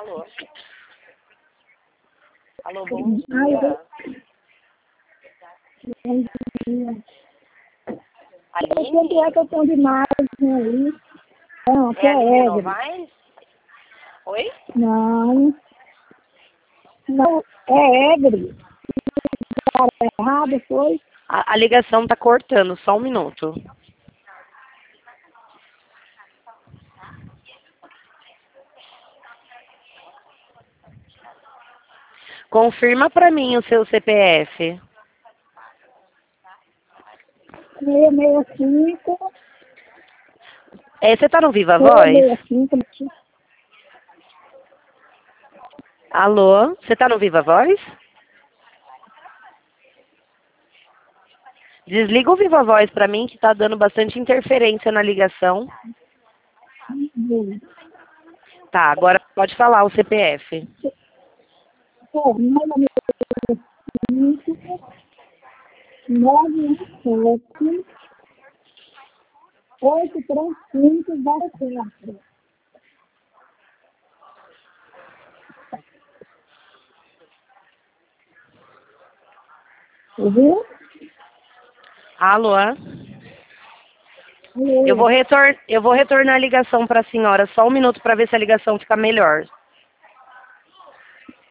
Alô? Alô, bom dia. Bom dia. Aline? Quanto é que eu tenho de margem aí? Não, aqui É a Aline é Egre. Novaes? Oi? Não, não, é Egre. Cara, errado foi? A ligação tá cortando, só um minuto. Confirma pra mim o seu CPF. 665, Você tá no Viva Voz? 665. Alô? Você tá no Viva Voz? Desliga o Viva Voz pra mim que tá dando bastante interferência na ligação. Tá, agora pode falar o CPF. 917 835 Viu? Alô? Alô? Eu vou retornar a ligação pra senhora. Só um minuto pra ver se a ligação fica melhor.